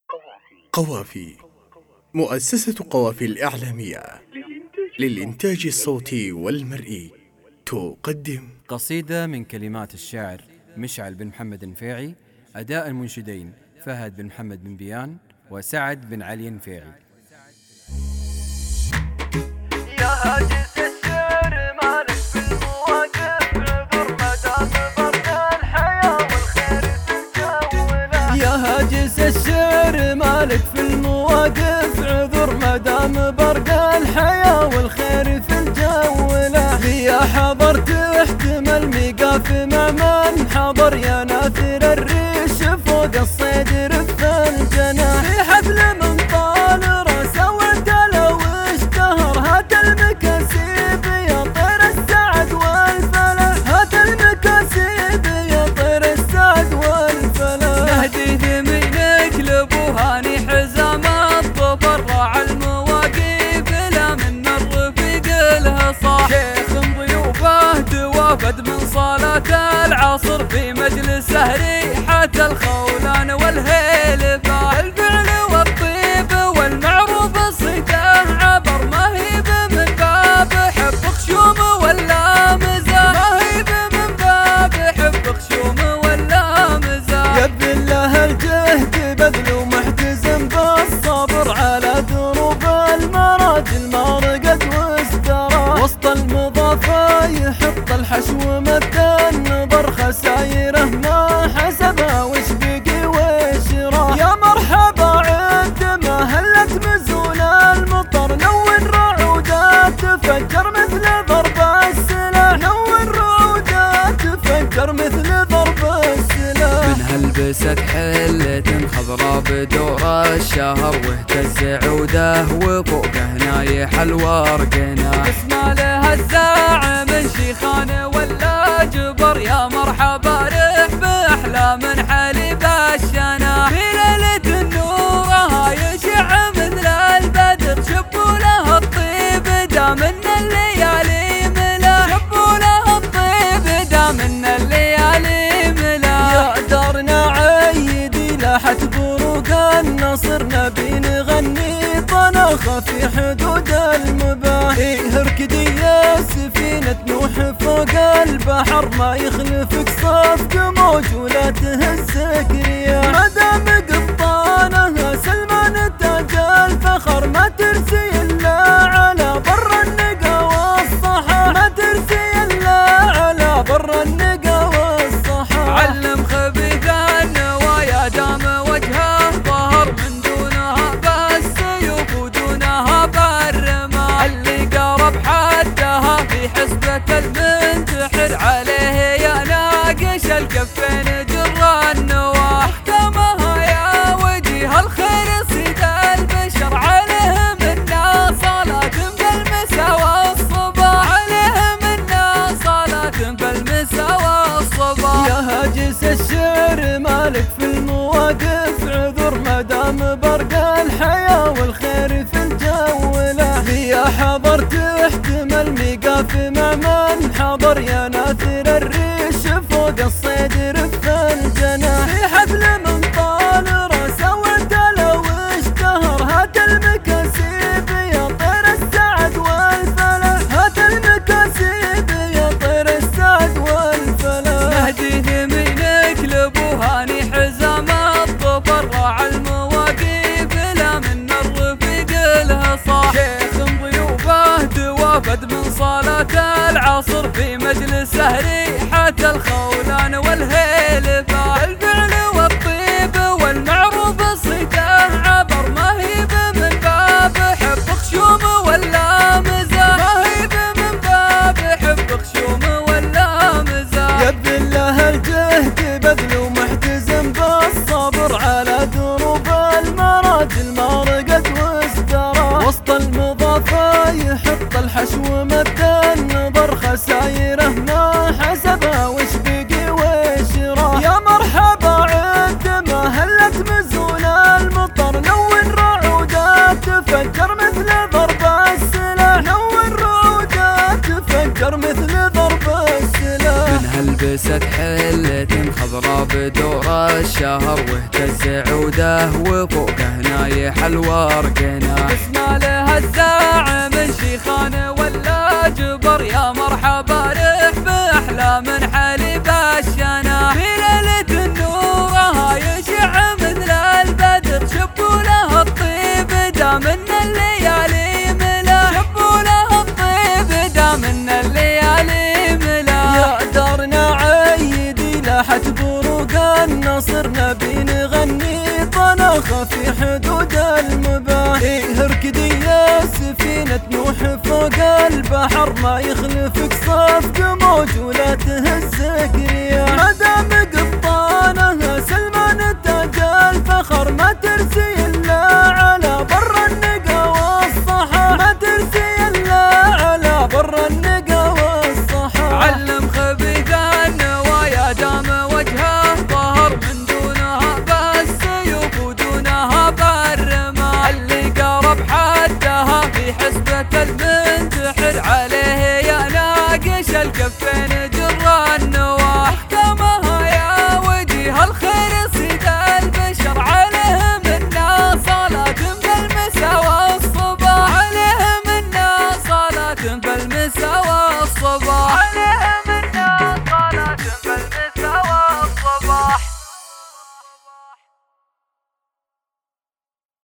قوافي. مؤسسة قوافي الإعلامية للإنتاج الصوتي والمرئي تقدم قصيدة من كلمات الشاعر مشعل بن محمد النفيعي، أداء المنشدين فهد بن محمد بن بيان وسعد بن علي النفيعي. يا هاجس الشعر مالك في المواقف، عذر مدام برد الحياة والخير في الجولة. يا هاجس الشعر مالك في المواقف، عذر مدام برد الحياة والخير في الجولة. يا حضر تحتمل ميقاف مع من حضر، يا ناثر الريش فوق الصدر في الجناح. في حفل من طال راسه ودلو اشتهر، هات المكاسيب يا طير السعد والفلاح، هات المكاسيب يا طير السعد والفلاح. نهدي ذمينك لبوهاني حزام الظفر، راعى المواقف لا من الرفيق لها صاح. شيخ ضيوفه توافد من صلاة العصر، في مجلسه ريحة الخولان والهيلفة. الفعل والطيب والمعروف صيته عبر، ما هي من باب حب خشوم ولا مزاح، ما هي من باب حب خشوم ولا مزاح. يبذل له الجهد بذل ومحتزم بالصبر، على دروب المراجل ما رقت واسترى. وسط المضافة يحط الحشو مد النظر، خسايره ما حسبها وش بقي وش راح. يا مرحبا عد ما هلت مزون المطر، نون رعودات تفجر مثل ضرب السلاح، نون رعودات تفجر مثل ضرب السلاح. من هلبست حلة خضراء بدور الشهر، واهتز عوده وفوقه نايح الورقنا. اسمع له الزاع من شيخان ولا جبر، يا مرحبا رح بأحلام حليب الشنا. في ليلة النور يشع مثل البدر، شبوا له الطيب دامن الليالي ملا، شبوا له الطيب دامن الليالي ملا. يا دارنا عيدي لاحت بروق النصر، نبي نغني طناخة في حدود المباح. اركدي يا سفينة نوح فوق البحر، ما يخلفك صفق موج ولا تهزك رياح. مدام قبطانها سلمان تاج الفخر، ما ترسي الا على بر النقا والصحا، ما ترسي الا على بر النقا والصحا. علم خبيث النوايا دام وجهه ظهر، من دونها بالسيوف ودونها بالرماح. اللي قرب حدها في حسبة المنتحر، عليه يا ناقش الكفين جر النواح. اختمها يا وجيه الخير سيد البشر، عليه منا صلاة بالمسا والصباح، عليه منا صلاة بالمسا والصباح. يا هاجس الشعر مالك في المواقف، عذر مدام برق الحياة والخير في الجولة. يا حضر تحتمل ميقاف مع من حضر، يا ناثر الريش فوق الصدر في الجناح. في حفل من طال راسه ودلو اشتهر، هات المكاسيب يا طير السعد والفلاح، هات المكاسيب يا طير السعد والفلاح. نهدي ذمينك لبوهاني حزام الظفر، راعى المواقف لا من الرفيق لها صاح. شيخ ضيوفه توافد من صلاة العصر، في مجلسه ريحة الخولان والهيلفة. الفعل والطيب والمعروف صيته عبر، ما هي من باب حب خشوم ولا مزاح، ما هي من باب حب خشوم ولا مزاح. يبذل له الجهد بذل ومحتزم بالصبر، على دروب المراجل ما رقت واسترى. وسط المضافة يحط الحشو مد النظر، خسايره ما حسبها وش بقي وش راح. يا مرحبا عد ما هلت مزون المطر، نون رعودات تفجر مثل ضرب السلاح، نون رعودات تفجر مثل ضرب السلاح. من هلبست حلة خضراء بدور الشهر واهتز عوده وفوقه نايح الورقنا. اسمع له الزاعم من شيخان ولا جبر، يا مرحبا رح باحلى من حليب الشنا. في ليلة النوره يشع مثل البدر، شبوا له الطيب دام ان الليالي ملا. شبوا له الطيب دام ان الليالي ملا. يا دارنا عيدي لاحت بروق النصر، نبي نغني طناخة في حدود المباح. اركدي يا سفينة نوح فوق البحر، ما يخلفك صفق موج ولا تهزك رياح. مدام قبطانها سلمان تاج الفخر، ما ترزق